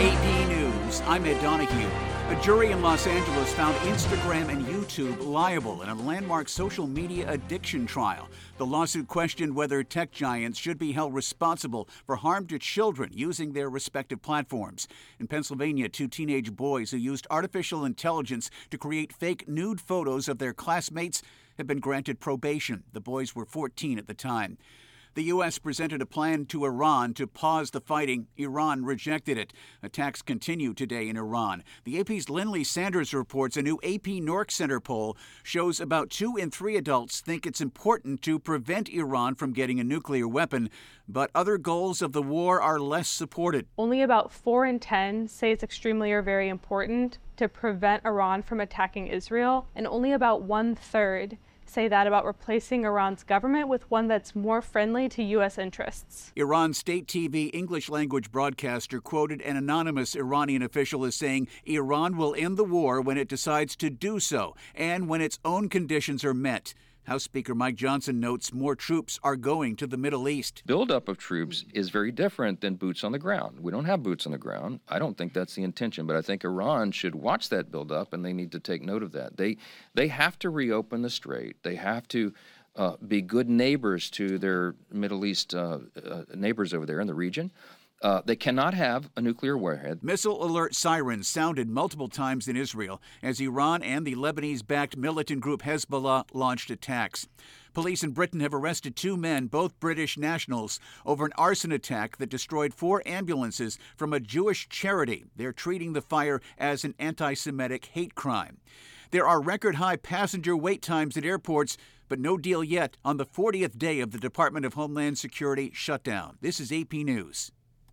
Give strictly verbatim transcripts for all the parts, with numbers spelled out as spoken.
A P News, I'm Ed Donahue. A jury in Los Angeles found Instagram and YouTube liable in a landmark social media addiction trial. The lawsuit questioned whether tech giants should be held responsible for harm to children using their respective platforms. In Pennsylvania, two teenage boys who used artificial intelligence to create fake nude photos of their classmates have been granted probation. The boys were fourteen at the time. The U S presented a plan to Iran to pause the fighting. Iran rejected it. Attacks continue today in Iran. The A P's Lindley Sanders reports a new A P Norc Center poll shows about two in three adults think it's important to prevent Iran from getting a nuclear weapon, but other goals of the war are less supported. Only about four in ten say it's extremely or very important to prevent Iran from attacking Israel, and only about one-third say that about replacing Iran's government with one that's more friendly to U S interests. Iran's state T V English language broadcaster quoted an anonymous Iranian official as saying Iran will end the war when it decides to do so and when its own conditions are met. House Speaker Mike Johnson notes more troops are going to the Middle East. Buildup of troops is very different than boots on the ground. We don't have boots on the ground. I don't think that's the intention, but I think Iran should watch that buildup, and they need to take note of that. They they have to reopen the strait. They have to uh, be good neighbors to their Middle East uh, uh, neighbors over there in the region. Uh, they cannot have a nuclear warhead. Missile alert sirens sounded multiple times in Israel as Iran and the Lebanese-backed militant group Hezbollah launched attacks. Police in Britain have arrested two men, both British nationals, over an arson attack that destroyed four ambulances from a Jewish charity. They're treating the fire as an anti-Semitic hate crime. There are record-high passenger wait times at airports, but no deal yet on the fortieth day of the Department of Homeland Security shutdown. This is A P News.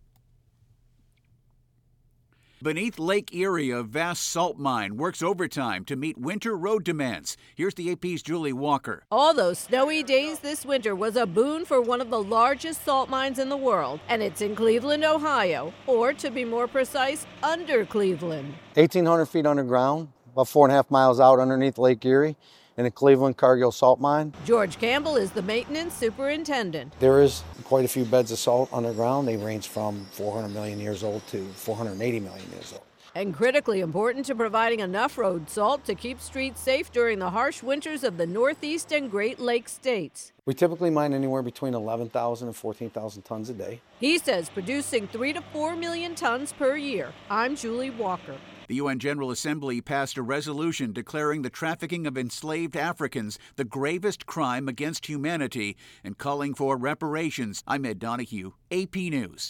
Beneath Lake Erie, a vast salt mine works overtime to meet winter road demands. Here's the A P's Julie Walker. All those snowy days this winter was a boon for one of the largest salt mines in the world, and it's in Cleveland, Ohio, or to be more precise, under Cleveland. eighteen hundred feet underground, about four and a half miles out underneath Lake Erie, in the Cleveland Cargill Salt Mine. George Campbell is the maintenance superintendent. There is quite a few beds of salt underground. They range from four hundred million years old to four hundred eighty million years old. And critically important to providing enough road salt to keep streets safe during the harsh winters of the Northeast and Great Lakes states. We typically mine anywhere between eleven thousand and fourteen thousand tons a day. He says producing three to four million tons per year. I'm Julie Walker. The U N General Assembly passed a resolution declaring the trafficking of enslaved Africans the gravest crime against humanity and calling for reparations. I'm Ed Donahue, A P News.